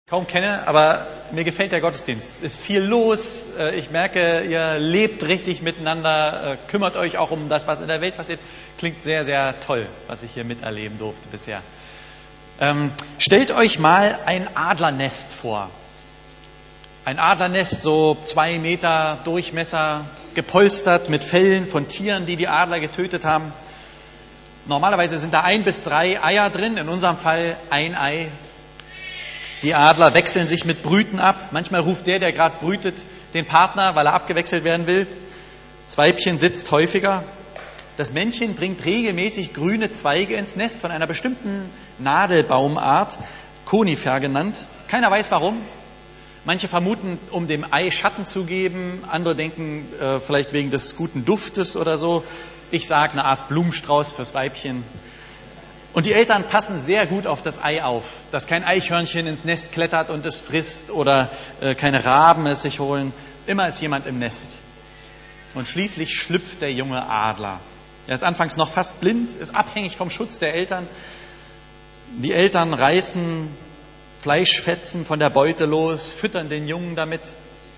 kaum kenne, aber mir gefällt der Gottesdienst. Es ist viel los. Ich merke, ihr lebt richtig miteinander, kümmert euch auch um das, was in der Welt passiert. Klingt sehr, sehr toll, was ich hier miterleben durfte bisher. Stellt euch mal ein Adlernest vor. Ein Adlernest, so 2 Meter Durchmesser, gepolstert mit Fellen von Tieren, die Adler getötet haben. Normalerweise sind da 1 bis 3 Eier drin, in unserem Fall 1 Ei. Die Adler wechseln sich mit Brüten ab. Manchmal ruft der gerade brütet, den Partner, weil er abgewechselt werden will. Das Weibchen sitzt häufiger. Das Männchen bringt regelmäßig grüne Zweige ins Nest von einer bestimmten Nadelbaumart, Konifer genannt. Keiner weiß warum. Manche vermuten, um dem Ei Schatten zu geben. Andere denken, vielleicht wegen des guten Duftes oder so. Ich sage, eine Art Blumenstrauß fürs Weibchen. Und die Eltern passen sehr gut auf das Ei auf, dass kein Eichhörnchen ins Nest klettert und es frisst oder keine Raben es sich holen. Immer ist jemand im Nest. Und schließlich schlüpft der junge Adler. Er ist anfangs noch fast blind, ist abhängig vom Schutz der Eltern. Die Eltern reißen Fleischfetzen von der Beute los, füttern den Jungen damit.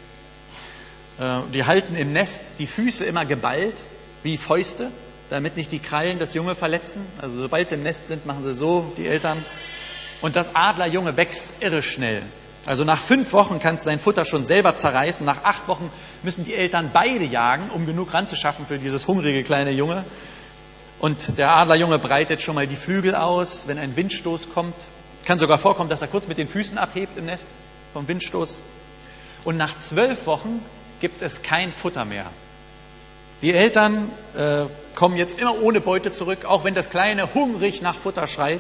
Die halten im Nest die Füße immer geballt, wie Fäuste, damit nicht die Krallen das Junge verletzen. Also sobald sie im Nest sind, machen sie so, die Eltern. Und das Adlerjunge wächst irre schnell. Also nach 5 Wochen kann es sein Futter schon selber zerreißen. Nach 8 Wochen müssen die Eltern beide jagen, um genug ranzuschaffen für dieses hungrige kleine Junge. Und der Adlerjunge breitet schon mal die Flügel aus, wenn ein Windstoß kommt. Kann sogar vorkommen, dass er kurz mit den Füßen abhebt im Nest vom Windstoß. Und nach 12 Wochen gibt es kein Futter mehr. Die Eltern kommen jetzt immer ohne Beute zurück, auch wenn das Kleine hungrig nach Futter schreit.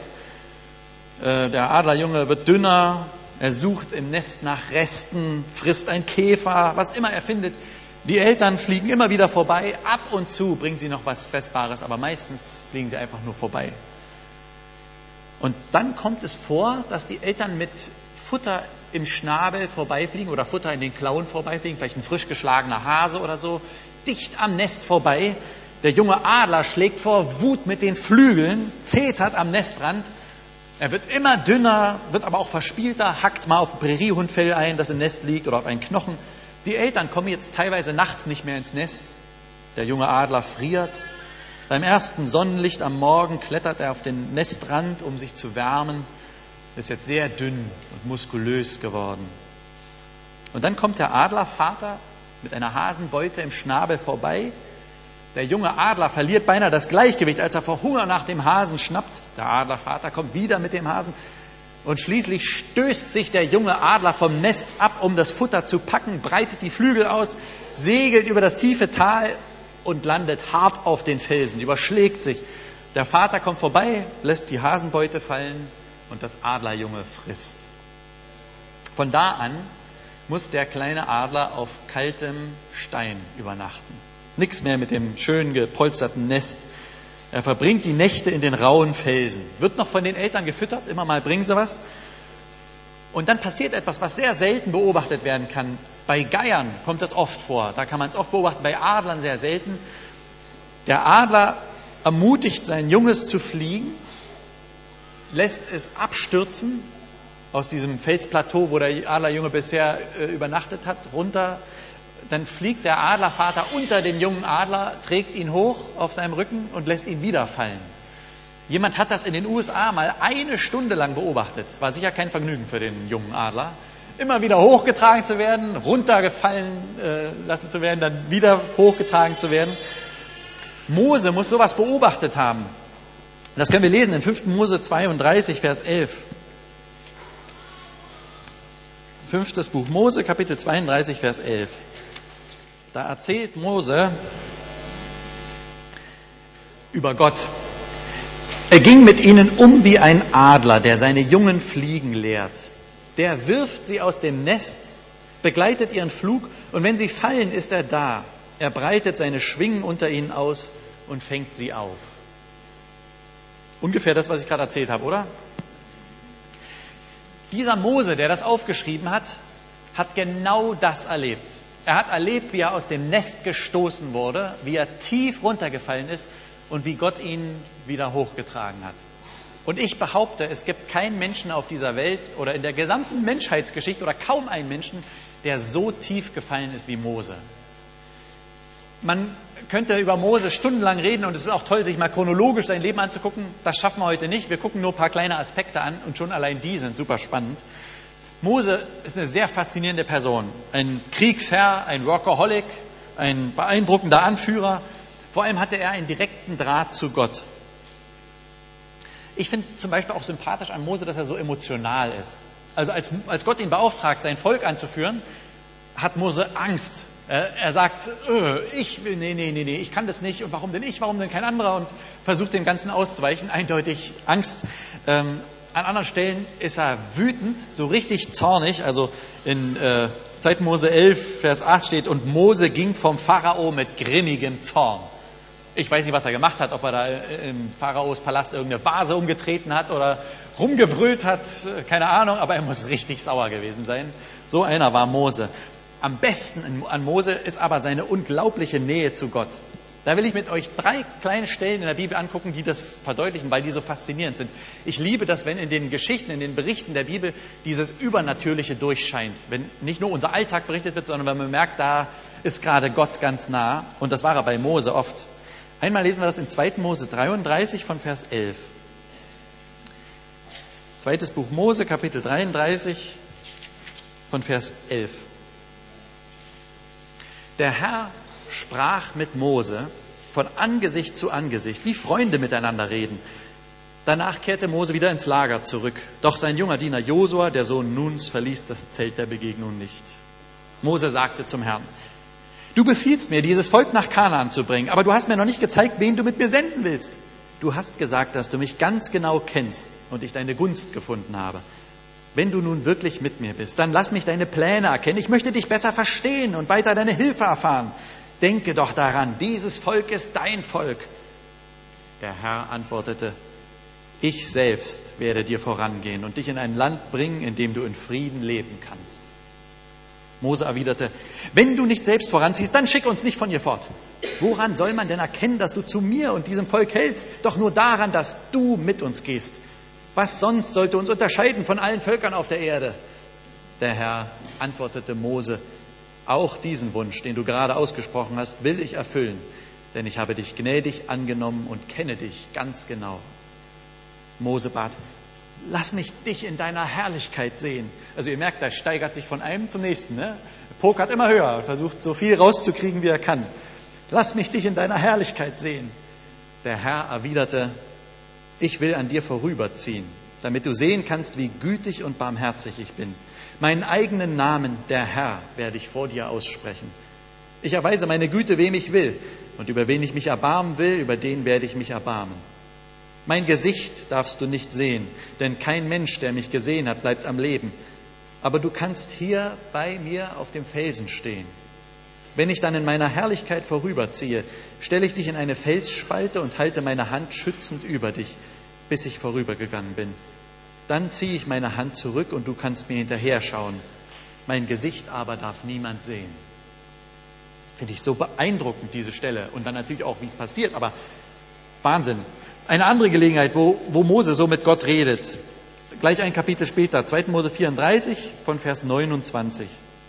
Der Adlerjunge wird dünner, er sucht im Nest nach Resten, frisst ein Käfer, was immer er findet. Die Eltern fliegen immer wieder vorbei, ab und zu bringen sie noch was Fressbares, aber meistens fliegen sie einfach nur vorbei. Und dann kommt es vor, dass die Eltern mit Futter im Schnabel vorbeifliegen oder Futter in den Klauen vorbeifliegen, vielleicht ein frisch geschlagener Hase oder so, dicht am Nest vorbei. Der junge Adler schlägt vor Wut mit den Flügeln, zetert am Nestrand. Er wird immer dünner, wird aber auch verspielter, hackt mal auf ein Präriehundfell ein, das im Nest liegt, oder auf einen Knochen. Die Eltern kommen jetzt teilweise nachts nicht mehr ins Nest. Der junge Adler friert. Beim ersten Sonnenlicht am Morgen klettert er auf den Nestrand, um sich zu wärmen. Ist jetzt sehr dünn und muskulös geworden. Und dann kommt der Adlervater mit einer Hasenbeute im Schnabel vorbei. Der junge Adler verliert beinahe das Gleichgewicht, als er vor Hunger nach dem Hasen schnappt. Der Adlervater kommt wieder mit dem Hasen. Und schließlich stößt sich der junge Adler vom Nest ab, um das Futter zu packen, breitet die Flügel aus, segelt über das tiefe Tal und landet hart auf den Felsen, überschlägt sich. Der Vater kommt vorbei, lässt die Hasenbeute fallen und das Adlerjunge frisst. Von da an muss der kleine Adler auf kaltem Stein übernachten. Nichts mehr mit dem schön gepolsterten Nest. Er verbringt die Nächte in den rauen Felsen. Wird noch von den Eltern gefüttert, immer mal bringen sie was. Und dann passiert etwas, was sehr selten beobachtet werden kann. Bei Geiern kommt das oft vor. Da kann man es oft beobachten, bei Adlern sehr selten. Der Adler ermutigt sein Junges zu fliegen, lässt es abstürzen aus diesem Felsplateau, wo der Adlerjunge bisher übernachtet hat, runter. Dann fliegt der Adlervater unter den jungen Adler, trägt ihn hoch auf seinem Rücken und lässt ihn wieder fallen. Jemand hat das in den USA mal 1 Stunde lang beobachtet. War sicher kein Vergnügen für den jungen Adler. Immer wieder hochgetragen zu werden, runtergefallen lassen zu werden, dann wieder hochgetragen zu werden. Mose muss sowas beobachtet haben. Das können wir lesen in 5. Mose 32, Vers 11. 5. Buch Mose, Kapitel 32, Vers 11. Da erzählt Mose über Gott. Er ging mit ihnen um wie ein Adler, der seine Jungen fliegen lehrt. Der wirft sie aus dem Nest, begleitet ihren Flug und wenn sie fallen, ist er da. Er breitet seine Schwingen unter ihnen aus und fängt sie auf. Ungefähr das, was ich gerade erzählt habe, oder? Dieser Mose, der das aufgeschrieben hat, hat genau das erlebt. Er hat erlebt, wie er aus dem Nest gestoßen wurde, wie er tief runtergefallen ist und wie Gott ihn wieder hochgetragen hat. Und ich behaupte, es gibt keinen Menschen auf dieser Welt oder in der gesamten Menschheitsgeschichte oder kaum einen Menschen, der so tief gefallen ist wie Mose. Man könnte über Mose stundenlang reden und es ist auch toll, sich mal chronologisch sein Leben anzugucken. Das schaffen wir heute nicht. Wir gucken nur ein paar kleine Aspekte an und schon allein die sind super spannend. Mose ist eine sehr faszinierende Person. Ein Kriegsherr, ein Workaholic, ein beeindruckender Anführer. Vor allem hatte er einen direkten Draht zu Gott. Ich finde zum Beispiel auch sympathisch an Mose, dass er so emotional ist. Also als Gott ihn beauftragt, sein Volk anzuführen, hat Mose Angst. Er sagt, nee, ich kann das nicht. Und warum denn ich, warum denn kein anderer? Und versucht dem Ganzen auszuweichen. Eindeutig Angst. An anderen Stellen ist er wütend, so richtig zornig. Also in 2. Mose 11, Vers 8 steht, und Mose ging vom Pharao mit grimmigem Zorn. Ich weiß nicht, was er gemacht hat, ob er da im Pharaos Palast irgendeine Vase umgetreten hat oder rumgebrüllt hat, keine Ahnung, aber er muss richtig sauer gewesen sein. So einer war Mose. Am besten an Mose ist aber seine unglaubliche Nähe zu Gott. Da will ich mit euch 3 kleine Stellen in der Bibel angucken, die das verdeutlichen, weil die so faszinierend sind. Ich liebe das, wenn in den Geschichten, in den Berichten der Bibel dieses Übernatürliche durchscheint. Wenn nicht nur unser Alltag berichtet wird, sondern wenn man merkt, da ist gerade Gott ganz nah. Und das war er bei Mose oft. Einmal lesen wir das in 2. Mose 33 von Vers 11. 2. Buch Mose, Kapitel 33 von Vers 11. Der Herr sprach mit Mose von Angesicht zu Angesicht, wie Freunde miteinander reden. Danach kehrte Mose wieder ins Lager zurück. Doch sein junger Diener Josua, der Sohn Nuns, verließ das Zelt der Begegnung nicht. Mose sagte zum Herrn, du befiehlst mir, dieses Volk nach Kanaan zu bringen, aber du hast mir noch nicht gezeigt, wen du mit mir senden willst. Du hast gesagt, dass du mich ganz genau kennst und ich deine Gunst gefunden habe. Wenn du nun wirklich mit mir bist, dann lass mich deine Pläne erkennen. Ich möchte dich besser verstehen und weiter deine Hilfe erfahren. Denke doch daran, dieses Volk ist dein Volk. Der Herr antwortete, ich selbst werde dir vorangehen und dich in ein Land bringen, in dem du in Frieden leben kannst. Mose erwiderte, wenn du nicht selbst voranziehst, dann schick uns nicht von hier fort. Woran soll man denn erkennen, dass du zu mir und diesem Volk hältst? Doch nur daran, dass du mit uns gehst. Was sonst sollte uns unterscheiden von allen Völkern auf der Erde? Der Herr antwortete Mose, auch diesen Wunsch, den du gerade ausgesprochen hast, will ich erfüllen, denn ich habe dich gnädig angenommen und kenne dich ganz genau. Mose bat, lass mich dich in deiner Herrlichkeit sehen. Also ihr merkt, das steigert sich von einem zum nächsten. Ne? Pokert immer höher, versucht so viel rauszukriegen, wie er kann. Lass mich dich in deiner Herrlichkeit sehen. Der Herr erwiderte, ich will an dir vorüberziehen, damit du sehen kannst, wie gütig und barmherzig ich bin. Meinen eigenen Namen, der Herr, werde ich vor dir aussprechen. Ich erweise meine Güte, wem ich will, und über wen ich mich erbarmen will, über den werde ich mich erbarmen. Mein Gesicht darfst du nicht sehen, denn kein Mensch, der mich gesehen hat, bleibt am Leben. Aber du kannst hier bei mir auf dem Felsen stehen. Wenn ich dann in meiner Herrlichkeit vorüberziehe, stelle ich dich in eine Felsspalte und halte meine Hand schützend über dich, bis ich vorübergegangen bin. Dann ziehe ich meine Hand zurück und du kannst mir hinterher schauen. Mein Gesicht aber darf niemand sehen. Finde ich so beeindruckend, diese Stelle. Und dann natürlich auch, wie es passiert, aber Wahnsinn. Eine andere Gelegenheit, wo Mose so mit Gott redet. Gleich ein Kapitel später, 2. Mose 34 von Vers 29.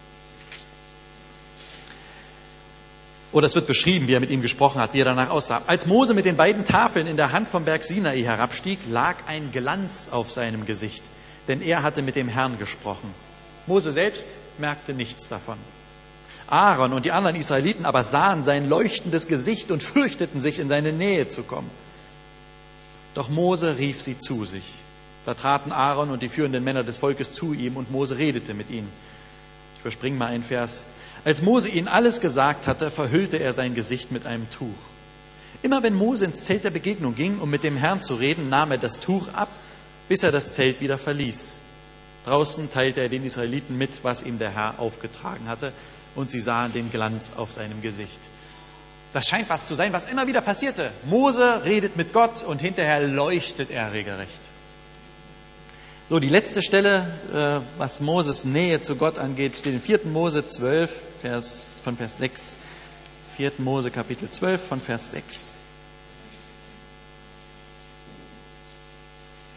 Oder es wird beschrieben, wie er mit ihm gesprochen hat, wie er danach aussah. Als Mose mit den beiden Tafeln in der Hand vom Berg Sinai herabstieg, lag ein Glanz auf seinem Gesicht, denn er hatte mit dem Herrn gesprochen. Mose selbst merkte nichts davon. Aaron und die anderen Israeliten aber sahen sein leuchtendes Gesicht und fürchteten sich, in seine Nähe zu kommen. Doch Mose rief sie zu sich. Da traten Aaron und die führenden Männer des Volkes zu ihm und Mose redete mit ihnen. Ich überspringe mal einen Vers. Als Mose ihnen alles gesagt hatte, verhüllte er sein Gesicht mit einem Tuch. Immer wenn Mose ins Zelt der Begegnung ging, um mit dem Herrn zu reden, nahm er das Tuch ab, bis er das Zelt wieder verließ. Draußen teilte er den Israeliten mit, was ihm der Herr aufgetragen hatte, und sie sahen den Glanz auf seinem Gesicht. Das scheint was zu sein, was immer wieder passierte. Mose redet mit Gott und hinterher leuchtet er regelrecht. So, die letzte Stelle, was Moses Nähe zu Gott angeht, steht in 4. Mose 12, von Vers 6. 4. Mose Kapitel 12 von Vers 6.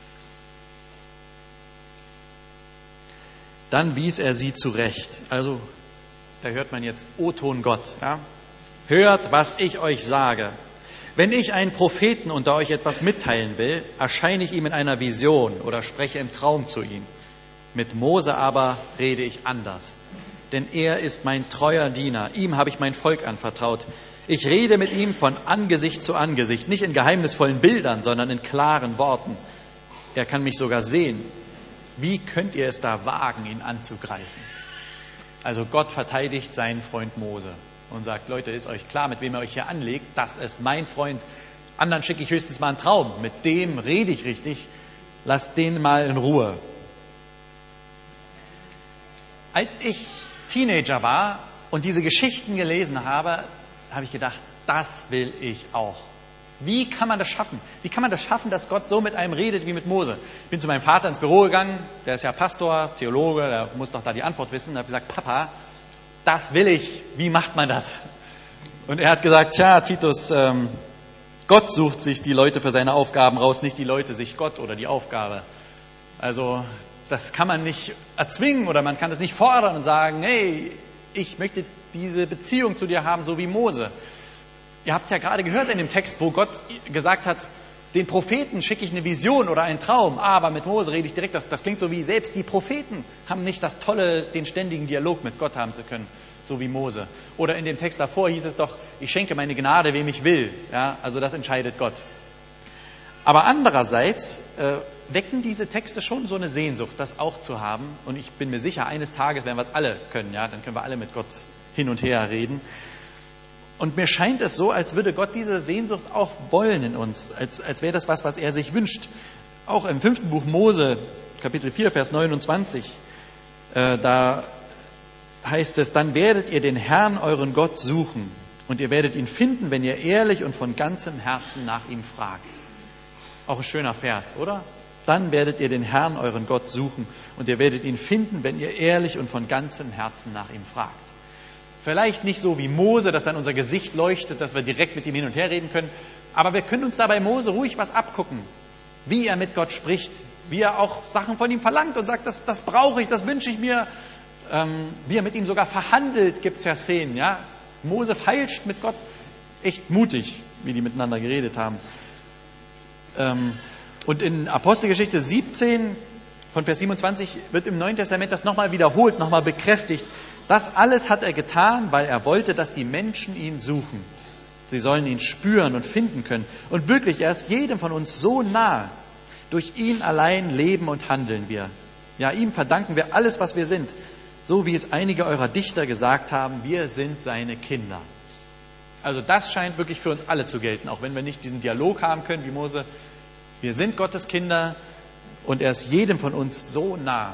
Dann wies er sie zurecht. Also, da hört man jetzt O-Ton Gott. Ja? Hört, was ich euch sage. Wenn ich einen Propheten unter euch etwas mitteilen will, erscheine ich ihm in einer Vision oder spreche im Traum zu ihm. Mit Mose aber rede ich anders. Denn er ist mein treuer Diener. Ihm habe ich mein Volk anvertraut. Ich rede mit ihm von Angesicht zu Angesicht, nicht in geheimnisvollen Bildern, sondern in klaren Worten. Er kann mich sogar sehen. Wie könnt ihr es da wagen, ihn anzugreifen? Also Gott verteidigt seinen Freund Mose und sagt, Leute, ist euch klar, mit wem ihr euch hier anlegt? Das ist mein Freund. Anderen schicke ich höchstens mal einen Traum. Mit dem rede ich richtig. Lasst den mal in Ruhe. Als ich Teenager war und diese Geschichten gelesen habe, habe ich gedacht, das will ich auch. Wie kann man das schaffen? Wie kann man das schaffen, dass Gott so mit einem redet wie mit Mose? Ich bin zu meinem Vater ins Büro gegangen, der ist ja Pastor, Theologe, der muss doch da die Antwort wissen. Da habe ich gesagt, Papa, das will ich. Wie macht man das? Und er hat gesagt, tja, Titus, Gott sucht sich die Leute für seine Aufgaben raus, nicht die Leute sich Gott oder die Aufgabe. Also das kann man nicht erzwingen oder man kann es nicht fordern und sagen, hey, ich möchte diese Beziehung zu dir haben, so wie Mose. Ihr habt es ja gerade gehört in dem Text, wo Gott gesagt hat, den Propheten schicke ich eine Vision oder einen Traum, aber mit Mose rede ich direkt. Das klingt so wie, selbst die Propheten haben nicht das Tolle, den ständigen Dialog mit Gott haben zu können, so wie Mose. Oder in dem Text davor hieß es doch, ich schenke meine Gnade, wem ich will. Ja, also das entscheidet Gott. Aber andererseits wecken diese Texte schon so eine Sehnsucht, das auch zu haben. Und ich bin mir sicher, eines Tages werden wir es alle können. Ja, dann können wir alle mit Gott hin und her reden. Und mir scheint es so, als würde Gott diese Sehnsucht auch wollen in uns, als wäre das was er sich wünscht. Auch im 5. Buch Mose, Kapitel 4, Vers 29, da heißt es, dann werdet ihr den Herrn, euren Gott, suchen und ihr werdet ihn finden, wenn ihr ehrlich und von ganzem Herzen nach ihm fragt. Auch ein schöner Vers, oder? Dann werdet ihr den Herrn, euren Gott, suchen und ihr werdet ihn finden, wenn ihr ehrlich und von ganzem Herzen nach ihm fragt. Vielleicht nicht so wie Mose, dass dann unser Gesicht leuchtet, dass wir direkt mit ihm hin und her reden können. Aber wir können uns da bei Mose ruhig was abgucken. Wie er mit Gott spricht, wie er auch Sachen von ihm verlangt und sagt, das brauche ich, das wünsche ich mir. Wie er mit ihm sogar verhandelt, gibt es ja Szenen. Ja? Mose feilscht mit Gott. Echt mutig, wie die miteinander geredet haben. Und in Apostelgeschichte 17, von Vers 27, wird im Neuen Testament das nochmal wiederholt, nochmal bekräftigt. Das alles hat er getan, weil er wollte, dass die Menschen ihn suchen. Sie sollen ihn spüren und finden können. Und wirklich, er ist jedem von uns so nah. Durch ihn allein leben und handeln wir. Ja, ihm verdanken wir alles, was wir sind. So wie es einige eurer Dichter gesagt haben, wir sind seine Kinder. Also das scheint wirklich für uns alle zu gelten, auch wenn wir nicht diesen Dialog haben können wie Mose. Wir sind Gottes Kinder und er ist jedem von uns so nah.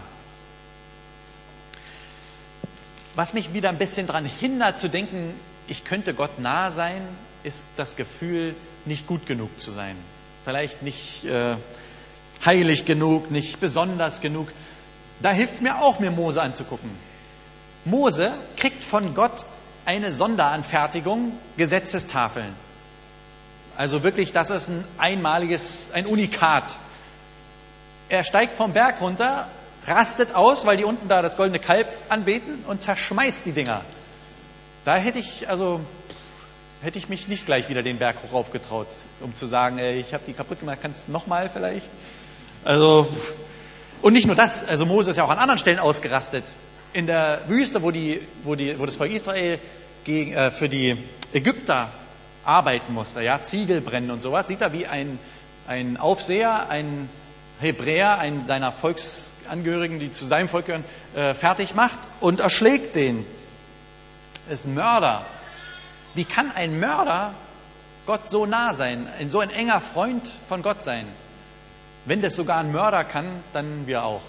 Was mich wieder ein bisschen daran hindert zu denken, ich könnte Gott nah sein, ist das Gefühl, nicht gut genug zu sein. Vielleicht nicht heilig genug, nicht besonders genug. Da hilft es mir auch, mir Mose anzugucken. Mose kriegt von Gott eine Sonderanfertigung, Gesetzestafeln. Also wirklich, das ist ein Unikat. Er steigt vom Berg runter, rastet aus, weil die unten da das goldene Kalb anbeten und zerschmeißt die Dinger. Da hätte ich mich nicht gleich wieder den Berg hoch getraut, um zu sagen, ich habe die kaputt gemacht, kannst du nochmal vielleicht? Also, und nicht nur das, also Mose ist ja auch an anderen Stellen ausgerastet. In der Wüste, wo das Volk Israel für die Ägypter arbeiten musste, ja, Ziegel brennen und sowas, sieht er, wie ein Aufseher, ein Hebräer, einen seiner Volksangehörigen, die zu seinem Volk gehören, fertig macht und erschlägt den. Ist ein Mörder. Wie kann ein Mörder Gott so nah sein, so ein enger Freund von Gott sein? Wenn das sogar ein Mörder kann, dann wir auch.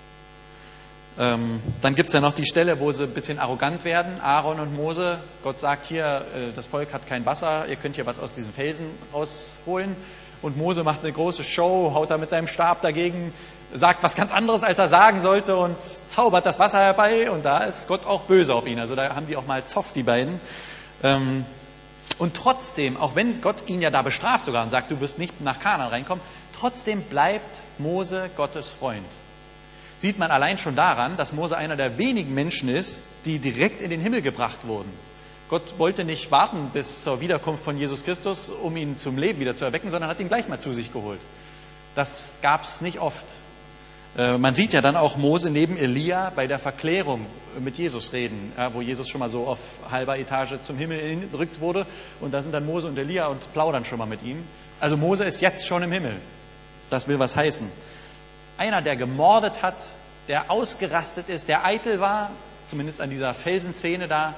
Dann gibt es ja noch die Stelle, wo sie ein bisschen arrogant werden, Aaron und Mose. Gott sagt hier, das Volk hat kein Wasser, ihr könnt hier was aus diesem Felsen rausholen. Und Mose macht eine große Show, haut da mit seinem Stab dagegen, sagt was ganz anderes, als er sagen sollte und zaubert das Wasser herbei. Und da ist Gott auch böse auf ihn. Also da haben die auch mal Zoff, die beiden. Und trotzdem, auch wenn Gott ihn ja da bestraft sogar und sagt, du wirst nicht nach Kanaan reinkommen, trotzdem bleibt Mose Gottes Freund. sieht man allein schon daran, dass Mose einer der wenigen Menschen ist, die direkt in den Himmel gebracht wurden. Gott wollte nicht warten bis zur Wiederkunft von Jesus Christus, um ihn zum Leben wieder zu erwecken, sondern hat ihn gleich mal zu sich geholt. Das gab es nicht oft. Man sieht ja dann auch Mose neben Elia bei der Verklärung mit Jesus reden, wo Jesus schon mal so auf halber Etage zum Himmel gedrückt wurde. Und da sind dann Mose und Elia und plaudern schon mal mit ihm. Also Mose ist jetzt schon im Himmel. Das will was heißen. Einer, der gemordet hat, der ausgerastet ist, der eitel war, zumindest an dieser Felsenszene da,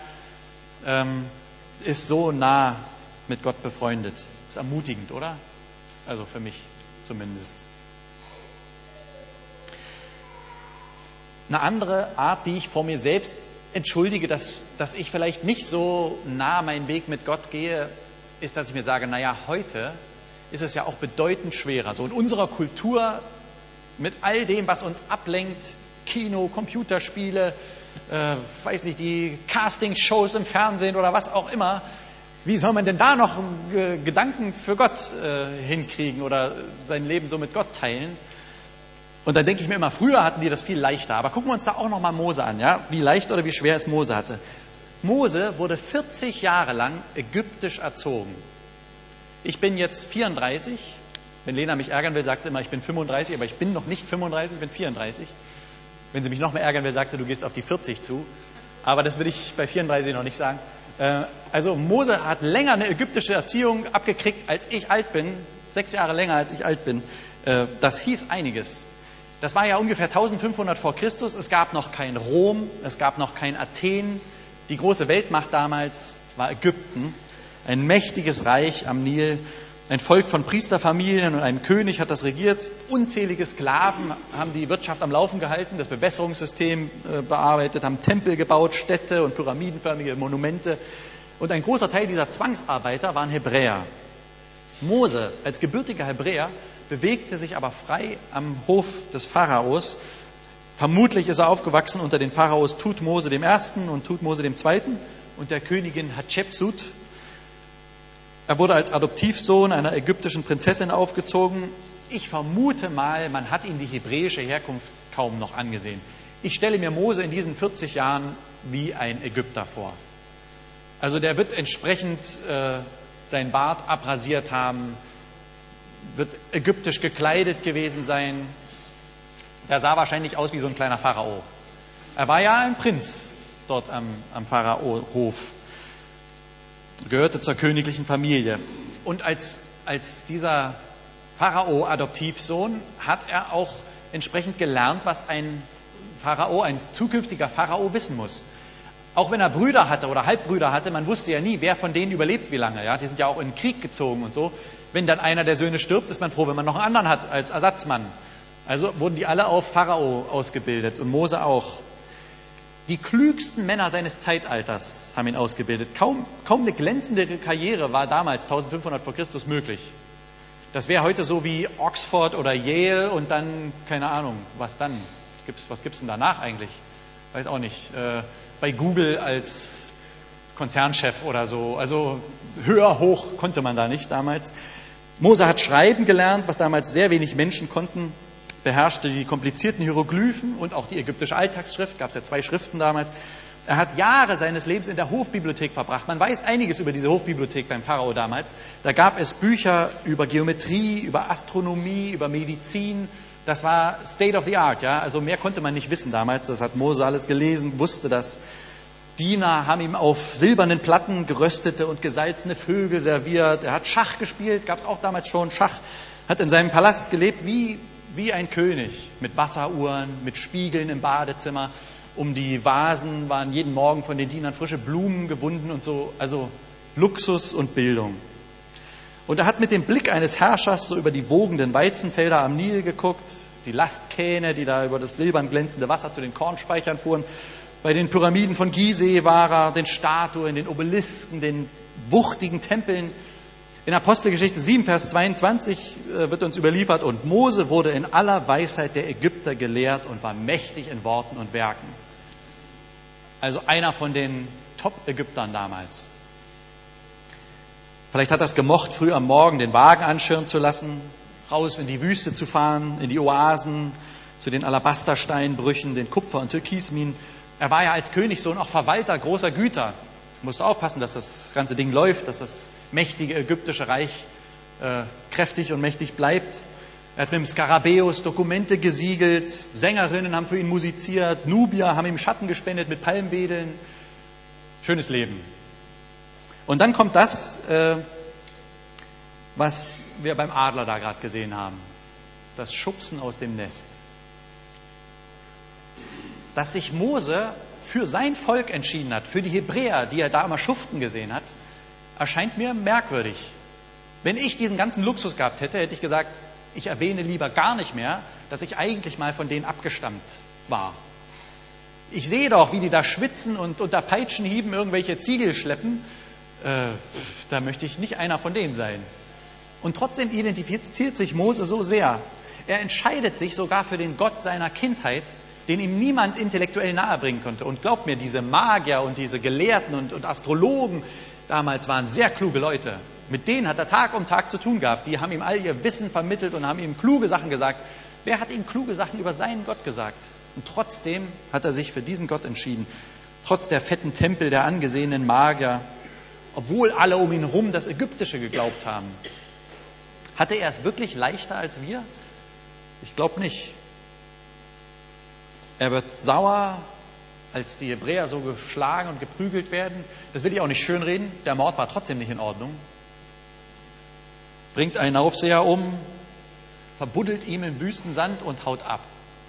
ist so nah mit Gott befreundet. Ist ermutigend, oder? Also für mich zumindest. Eine andere Art, die ich vor mir selbst entschuldige, dass ich vielleicht nicht so nah meinen Weg mit Gott gehe, ist, dass ich mir sage, naja, heute ist es ja auch bedeutend schwerer. So in unserer Kultur mit all dem, was uns ablenkt, Kino, Computerspiele, weiß nicht, die Castingshows im Fernsehen oder was auch immer, wie soll man denn da noch Gedanken für Gott hinkriegen oder sein Leben so mit Gott teilen? Und dann denke ich mir immer, früher hatten die das viel leichter. Aber gucken wir uns da auch nochmal Mose an, ja? Wie leicht oder wie schwer es Mose hatte. Mose wurde 40 Jahre lang ägyptisch erzogen. Ich bin jetzt 34. Wenn Lena mich ärgern will, sagt sie immer, ich bin 35, aber ich bin noch nicht 35, ich bin 34. Wenn sie mich noch mehr ärgern will, sagt sie, du gehst auf die 40 zu. Aber das will ich bei 34 noch nicht sagen. Also Mose hat länger eine ägyptische Erziehung abgekriegt, als ich alt bin. 6 Jahre länger, als ich alt bin. Das hieß einiges. Das war ja ungefähr 1500 vor Christus. Es gab noch kein Rom, es gab noch kein Athen. Die große Weltmacht damals war Ägypten. Ein mächtiges Reich am Nil. Ein Volk von Priesterfamilien und ein König hat das regiert. Unzählige Sklaven haben die Wirtschaft am Laufen gehalten, das Bewässerungssystem bearbeitet, haben Tempel gebaut, Städte und pyramidenförmige Monumente. Und ein großer Teil dieser Zwangsarbeiter waren Hebräer. Mose als gebürtiger Hebräer bewegte sich aber frei am Hof des Pharaos. Vermutlich ist er aufgewachsen unter den Pharaos Thutmose I. und Thutmose II. Und der Königin Hatschepsut. Er wurde als Adoptivsohn einer ägyptischen Prinzessin aufgezogen. Ich vermute mal, man hat ihm die hebräische Herkunft kaum noch angesehen. Ich stelle mir Mose in diesen 40 Jahren wie ein Ägypter vor. Also der wird entsprechend seinen Bart abrasiert haben, wird ägyptisch gekleidet gewesen sein. Der sah wahrscheinlich aus wie so ein kleiner Pharao. Er war ja ein Prinz dort am Pharao-Hof. Gehörte zur königlichen Familie. Und als dieser Pharao-Adoptivsohn hat er auch entsprechend gelernt, was ein Pharao, ein zukünftiger Pharao wissen muss. Auch wenn er Brüder hatte oder Halbbrüder hatte, man wusste ja nie, wer von denen überlebt wie lange. Ja? Die sind ja auch in den Krieg gezogen und so. Wenn dann einer der Söhne stirbt, ist man froh, wenn man noch einen anderen hat als Ersatzmann. Also wurden die alle auf Pharao ausgebildet und Mose auch. Die klügsten Männer seines Zeitalters haben ihn ausgebildet. Kaum eine glänzendere Karriere war damals, 1500 vor Christus, möglich. Das wäre heute so wie Oxford oder Yale und dann, keine Ahnung, was dann? Was gibt's denn danach eigentlich? Weiß auch nicht. Bei Google als Konzernchef oder so. Also höher, hoch konnte man da nicht damals. Mose hat schreiben gelernt, was damals sehr wenig Menschen konnten. Beherrschte die komplizierten Hieroglyphen und auch die ägyptische Alltagsschrift, gab es ja 2 Schriften damals. Er hat Jahre seines Lebens in der Hofbibliothek verbracht. Man weiß einiges über diese Hofbibliothek beim Pharao damals. Da gab es Bücher über Geometrie, über Astronomie, über Medizin. Das war State of the Art, ja. Also mehr konnte man nicht wissen damals. Das hat Mose alles gelesen, wusste das. Diener haben ihm auf silbernen Platten geröstete und gesalzene Vögel serviert. Er hat Schach gespielt, gab es auch damals schon Schach. Hat in seinem Palast gelebt wie ein König, mit Wasseruhren, mit Spiegeln im Badezimmer. Um die Vasen waren jeden Morgen von den Dienern frische Blumen gebunden und so. Also Luxus und Bildung. Und er hat mit dem Blick eines Herrschers so über die wogenden Weizenfelder am Nil geguckt, die Lastkähne, die da über das silbern glänzende Wasser zu den Kornspeichern fuhren. Bei den Pyramiden von Gizeh war er, den Statuen, den Obelisken, den wuchtigen Tempeln. In Apostelgeschichte 7, Vers 22 wird uns überliefert, und Mose wurde in aller Weisheit der Ägypter gelehrt und war mächtig in Worten und Werken. Also einer von den Top-Ägyptern damals. Vielleicht hat er es gemocht, früh am Morgen den Wagen anschirren zu lassen, raus in die Wüste zu fahren, in die Oasen, zu den Alabastersteinbrüchen, den Kupfer- und Türkisminen. Er war ja als Königssohn auch Verwalter großer Güter. Musste aufpassen, dass das ganze Ding läuft, dass das mächtige ägyptische Reich kräftig und mächtig bleibt. Er hat mit dem Skarabäus Dokumente gesiegelt, Sängerinnen haben für ihn musiziert, Nubier haben ihm Schatten gespendet mit Palmwedeln. Schönes Leben. Und dann kommt das, was wir beim Adler da gerade gesehen haben. Das Schubsen aus dem Nest. Dass sich Mose für sein Volk entschieden hat, für die Hebräer, die er da immer schuften gesehen hat, erscheint mir merkwürdig. Wenn ich diesen ganzen Luxus gehabt hätte, hätte ich gesagt, ich erwähne lieber gar nicht mehr, dass ich eigentlich mal von denen abgestammt war. Ich sehe doch, wie die da schwitzen und unter Peitschenhieben irgendwelche Ziegel schleppen. Da möchte ich nicht einer von denen sein. Und trotzdem identifiziert sich Mose so sehr. Er entscheidet sich sogar für den Gott seiner Kindheit, den ihm niemand intellektuell nahebringen konnte. Und glaubt mir, diese Magier und diese Gelehrten und Astrologen damals waren sehr kluge Leute. Mit denen hat er Tag um Tag zu tun gehabt. Die haben ihm all ihr Wissen vermittelt und haben ihm kluge Sachen gesagt. Wer hat ihm kluge Sachen über seinen Gott gesagt? Und trotzdem hat er sich für diesen Gott entschieden. Trotz der fetten Tempel der angesehenen Magier, obwohl alle um ihn herum das Ägyptische geglaubt haben. Hatte er es wirklich leichter als wir? Ich glaube nicht. Er wird sauer, als die Hebräer so geschlagen und geprügelt werden. Das will ich auch nicht schönreden. Der Mord war trotzdem nicht in Ordnung. Bringt einen Aufseher um, verbuddelt ihm im Wüstensand und haut ab.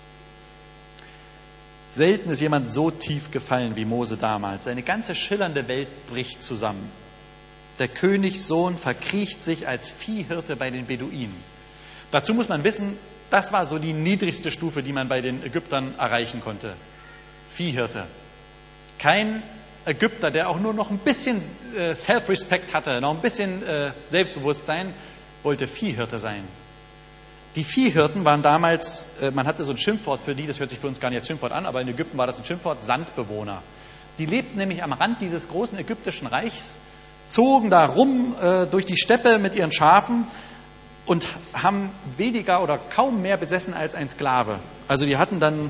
Selten ist jemand so tief gefallen wie Mose damals. Seine ganze schillernde Welt bricht zusammen. Der Königssohn verkriecht sich als Viehhirte bei den Beduinen. Dazu muss man wissen, das war so die niedrigste Stufe, die man bei den Ägyptern erreichen konnte. Viehhirte. Kein Ägypter, der auch nur noch ein bisschen Self-Respect hatte, noch ein bisschen Selbstbewusstsein, wollte Viehhirte sein. Die Viehhirten waren damals, man hatte so ein Schimpfwort für die, das hört sich für uns gar nicht als Schimpfwort an, aber in Ägypten war das ein Schimpfwort, Sandbewohner. Die lebten nämlich am Rand dieses großen ägyptischen Reichs, zogen da rum durch die Steppe mit ihren Schafen und haben weniger oder kaum mehr besessen als ein Sklave. Also die hatten dann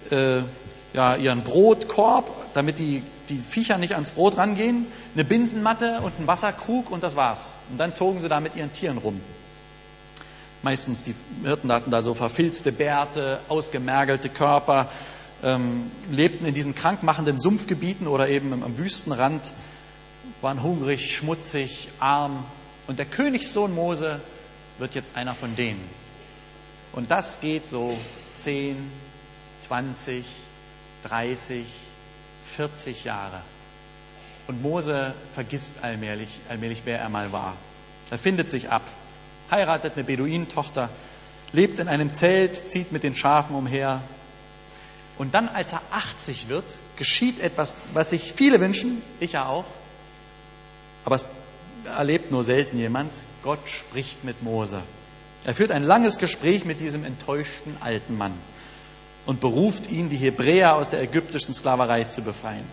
ihren Brotkorb, damit die Viecher nicht ans Brot rangehen, eine Binsenmatte und einen Wasserkrug und das war's. Und dann zogen sie da mit ihren Tieren rum. Meistens die Hirten hatten da so verfilzte Bärte, ausgemergelte Körper, lebten in diesen krankmachenden Sumpfgebieten oder eben am Wüstenrand, waren hungrig, schmutzig, arm. Und der Königssohn Mose wird jetzt einer von denen. Und das geht so 10, 20, 30, 40 Jahre. Und Mose vergisst allmählich, wer er mal war. Er findet sich ab, heiratet eine Beduinentochter, lebt in einem Zelt, zieht mit den Schafen umher. Und dann, als er 80 wird, geschieht etwas, was sich viele wünschen, ich ja auch, aber es erlebt nur selten jemand. Gott spricht mit Mose. Er führt ein langes Gespräch mit diesem enttäuschten alten Mann und beruft ihn, die Hebräer aus der ägyptischen Sklaverei zu befreien.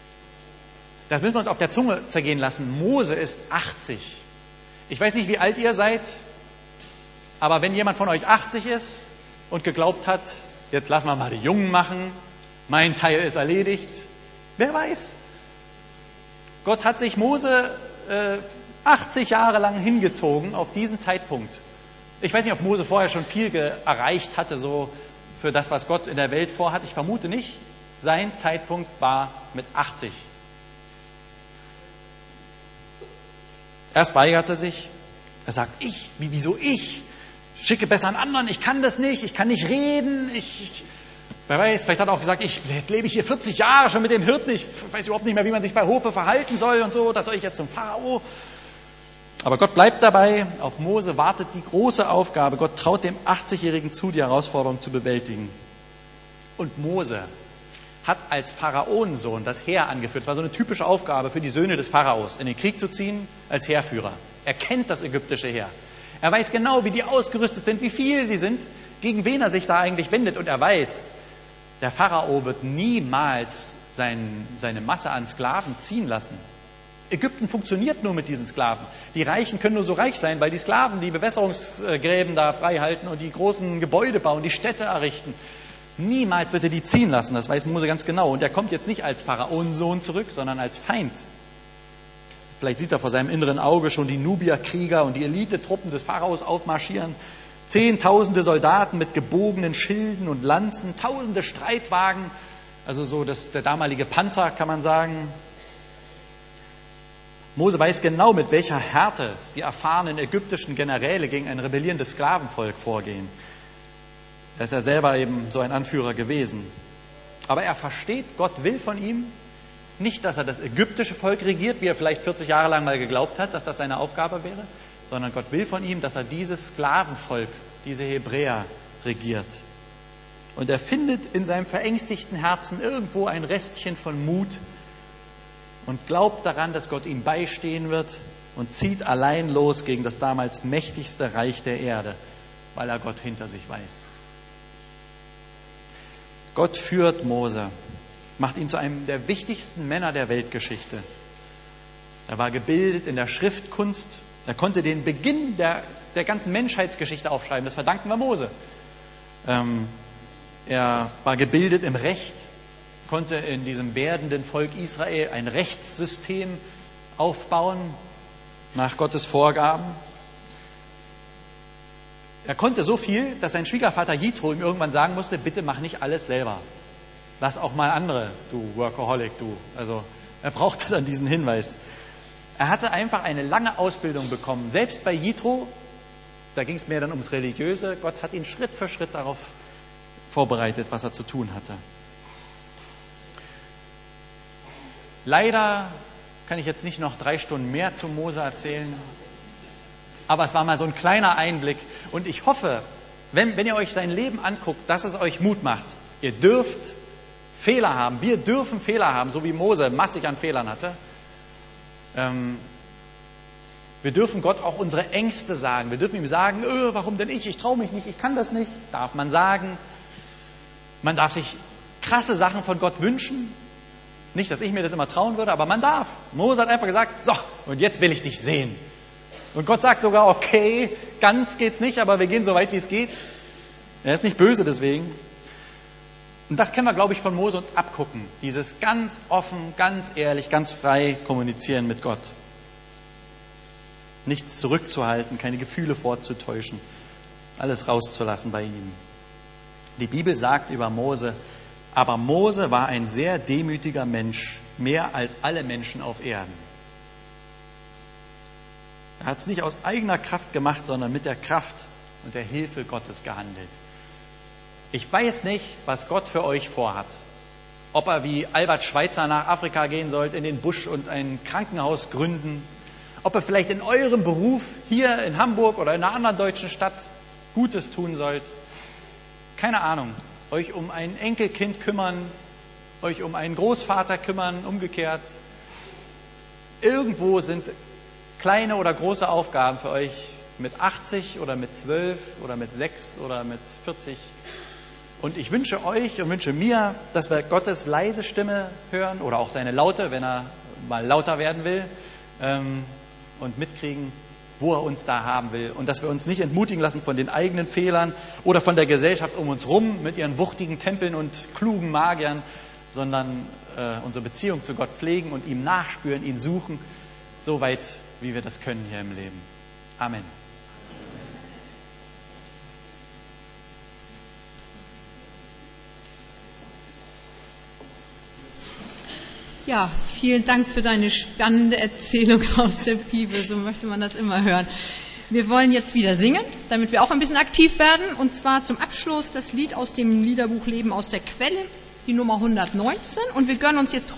Das müssen wir uns auf der Zunge zergehen lassen. Mose ist 80. Ich weiß nicht, wie alt ihr seid, aber wenn jemand von euch 80 ist und geglaubt hat, jetzt lassen wir mal die Jungen machen, mein Teil ist erledigt, wer weiß. Gott hat sich Mose 80 Jahre lang hingezogen auf diesen Zeitpunkt. Ich weiß nicht, ob Mose vorher schon viel erreicht hatte, so für das, was Gott in der Welt vorhat. Ich vermute nicht. Sein Zeitpunkt war mit 80. Erst weigerte er sich. Er sagt, wieso ich? Schicke besser einen anderen, ich kann das nicht, ich kann nicht reden. Wer weiß, vielleicht hat er auch gesagt, jetzt lebe ich hier 40 Jahre schon mit den Hirten, ich weiß überhaupt nicht mehr, wie man sich bei Hofe verhalten soll und so, da soll ich jetzt zum Pharao. Aber Gott bleibt dabei, auf Mose wartet die große Aufgabe. Gott traut dem 80-Jährigen zu, die Herausforderung zu bewältigen. Und Mose hat als Pharaonensohn das Heer angeführt. Es war so eine typische Aufgabe für die Söhne des Pharaos, in den Krieg zu ziehen als Heerführer. Er kennt das ägyptische Heer. Er weiß genau, wie die ausgerüstet sind, wie viele die sind, gegen wen er sich da eigentlich wendet. Und er weiß, der Pharao wird niemals seine Masse an Sklaven ziehen lassen. Ägypten funktioniert nur mit diesen Sklaven. Die Reichen können nur so reich sein, weil die Sklaven die Bewässerungsgräben da frei halten und die großen Gebäude bauen, die Städte errichten. Niemals wird er die ziehen lassen, das weiß Mose ganz genau. Und er kommt jetzt nicht als Pharaonensohn zurück, sondern als Feind. Vielleicht sieht er vor seinem inneren Auge schon die Nubierkrieger und die Elitetruppen des Pharaos aufmarschieren. Zehntausende Soldaten mit gebogenen Schilden und Lanzen, tausende Streitwagen, also so der damalige Panzer, kann man sagen. Mose weiß genau, mit welcher Härte die erfahrenen ägyptischen Generäle gegen ein rebellierendes Sklavenvolk vorgehen. Da ist er selber eben so ein Anführer gewesen. Aber er versteht, Gott will von ihm nicht, dass er das ägyptische Volk regiert, wie er vielleicht 40 Jahre lang mal geglaubt hat, dass das seine Aufgabe wäre, sondern Gott will von ihm, dass er dieses Sklavenvolk, diese Hebräer regiert. Und er findet in seinem verängstigten Herzen irgendwo ein Restchen von Mut und glaubt daran, dass Gott ihm beistehen wird und zieht allein los gegen das damals mächtigste Reich der Erde, weil er Gott hinter sich weiß. Gott führt Mose, macht ihn zu einem der wichtigsten Männer der Weltgeschichte. Er war gebildet in der Schriftkunst. Er konnte den Beginn der ganzen Menschheitsgeschichte aufschreiben. Das verdanken wir Mose. Er war gebildet im Recht, konnte in diesem werdenden Volk Israel ein Rechtssystem aufbauen nach Gottes Vorgaben. Er konnte so viel, dass sein Schwiegervater Jitro ihm irgendwann sagen musste, bitte mach nicht alles selber. Lass auch mal andere, du Workaholic, du. Also er brauchte dann diesen Hinweis. Er hatte einfach eine lange Ausbildung bekommen. Selbst bei Jitro, da ging es mehr dann ums Religiöse. Gott hat ihn Schritt für Schritt darauf vorbereitet, was er zu tun hatte. Leider kann ich jetzt nicht noch 3 Stunden mehr zu Mose erzählen. Aber es war mal so ein kleiner Einblick. Und ich hoffe, wenn ihr euch sein Leben anguckt, dass es euch Mut macht. Ihr dürft Fehler haben. Wir dürfen Fehler haben, so wie Mose massig an Fehlern hatte. Wir dürfen Gott auch unsere Ängste sagen. Wir dürfen ihm sagen, warum denn ich? Ich traue mich nicht, ich kann das nicht. Darf man sagen. Man darf sich krasse Sachen von Gott wünschen. Nicht, dass ich mir das immer trauen würde, aber man darf. Mose hat einfach gesagt, so, und jetzt will ich dich sehen. Und Gott sagt sogar, okay, ganz geht's nicht, aber wir gehen so weit, wie es geht. Er ist nicht böse deswegen. Und das können wir, glaube ich, von Mose uns abgucken. Dieses ganz offen, ganz ehrlich, ganz frei kommunizieren mit Gott. Nichts zurückzuhalten, keine Gefühle vorzutäuschen. Alles rauszulassen bei ihm. Die Bibel sagt über Mose, aber Mose war ein sehr demütiger Mensch, mehr als alle Menschen auf Erden. Er hat es nicht aus eigener Kraft gemacht, sondern mit der Kraft und der Hilfe Gottes gehandelt. Ich weiß nicht, was Gott für euch vorhat. Ob er wie Albert Schweitzer nach Afrika gehen sollt, in den Busch und ein Krankenhaus gründen. Ob er vielleicht in eurem Beruf hier in Hamburg oder in einer anderen deutschen Stadt Gutes tun sollt. Keine Ahnung. Euch um ein Enkelkind kümmern, euch um einen Großvater kümmern, umgekehrt. Irgendwo sind kleine oder große Aufgaben für euch mit 80 oder mit 12 oder mit 6 oder mit 40. Und ich wünsche euch und wünsche mir, dass wir Gottes leise Stimme hören oder auch seine laute, wenn er mal lauter werden will, und mitkriegen, wo er uns da haben will. Und dass wir uns nicht entmutigen lassen von den eigenen Fehlern oder von der Gesellschaft um uns rum mit ihren wuchtigen Tempeln und klugen Magiern, sondern unsere Beziehung zu Gott pflegen und ihm nachspüren, ihn suchen, so weit, wie wir das können hier im Leben. Amen. Ja, vielen Dank für deine spannende Erzählung aus der Bibel. So möchte man das immer hören. Wir wollen jetzt wieder singen, damit wir auch ein bisschen aktiv werden. Und zwar zum Abschluss das Lied aus dem Liederbuch Leben aus der Quelle, die Nummer 119. Und wir gönnen uns jetzt